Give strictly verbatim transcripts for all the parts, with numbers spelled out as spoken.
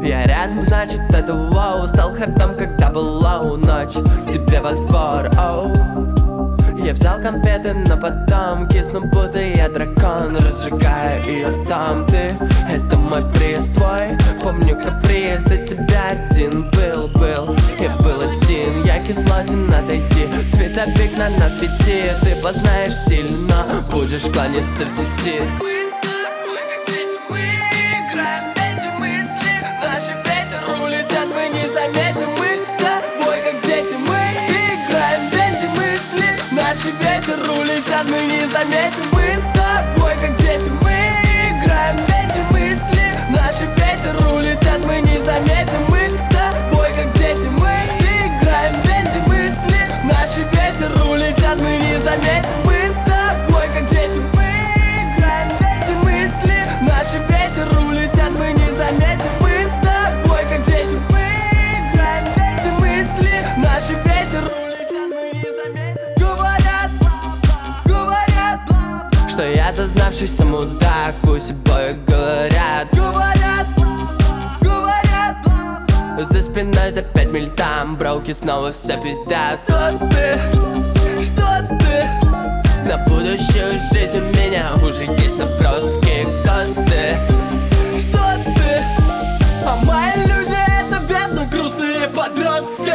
Я рядом, значит это вау. Стал хардом, когда была у ночь к тебе во двор, оу. Я взял конфеты, но потом кисну, будто я дракон. Разжигаю ее там, ты, это мой приз твой. Помню каприз, до тебя один был, был. Я был один, я кислотин, отойди. Световик на нас свети, ты познаешь сильно, будешь кланяться в сети. Мы с тобой как дети, мы играем эти мысли. Наши ветер улетят, мы не заметим. Мы с тобой как дети, мы играем эти мысли. Наши ветер улетят, мы не заметим. Мы с тобой как дети, мы играем эти мысли. Наши ветер улетят, мы не заметим. Мы с тобой как дети, мы играем эти мысли. Наши ветер улетят, мы не заметим. Мы с тобой как дети, мы играем эти мысли. Наши ветер улетят, мы не заметим. Мы с тобой как дети, мы играем эти мысли. Наши ветер улетят, мы не заметим. Говорят, говорят, что я зазнавшийся мудак, пусть обои говорят. Говорят, говорят, за спиной за пять миль там броуки снова все пиздят. что ты, что ты? На будущую жизнь у меня уже есть наброски. Кто ты? Что ты? А мои люди это бедно грустные подростки.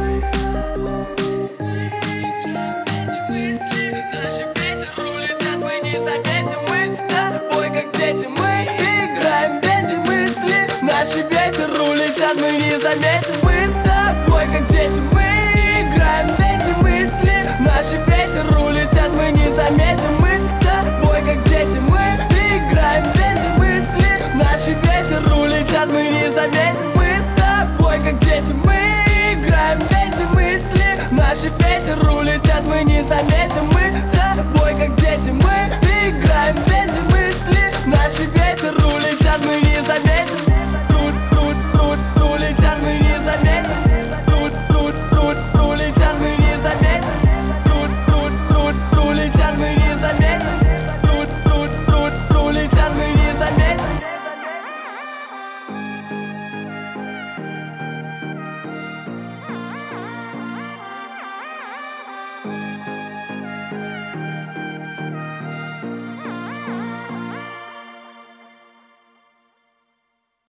Наши ветер улетят, мы не заметим. Мы с тобой как дети, мы играем эти мысли. Наши ветер улетят, мы не заметим. Мы с тобой как дети, мы играем эти мысли. Наши ветер улетят, мы не заметим. Мы с тобой как дети, мы играем эти мысли. Наши ветер улетят, мы не заметим. Мы с тобой как дети, мы играем эти мысли. Наши ветер улетят, мы не заметим. Мы